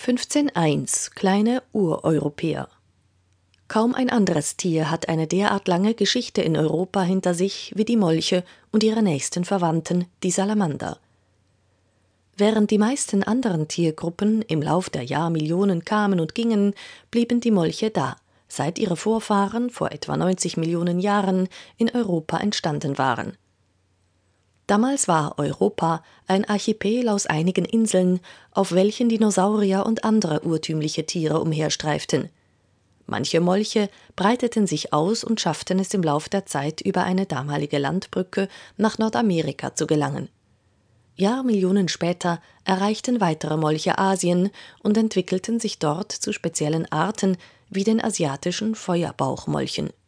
15.1 Kleine Ureuropäer. Kaum ein anderes Tier hat eine derart lange Geschichte in Europa hinter sich wie die Molche und ihre nächsten Verwandten, die Salamander. Während die meisten anderen Tiergruppen im Lauf der Jahrmillionen kamen und gingen, blieben die Molche da, seit ihre Vorfahren vor etwa 90 Millionen Jahren in Europa entstanden waren. Damals war Europa ein Archipel aus einigen Inseln, auf welchen Dinosaurier und andere urtümliche Tiere umherstreiften. Manche Molche breiteten sich aus und schafften es im Lauf der Zeit, über eine damalige Landbrücke nach Nordamerika zu gelangen. Jahrmillionen später erreichten weitere Molche Asien und entwickelten sich dort zu speziellen Arten wie den asiatischen Feuerbauchmolchen.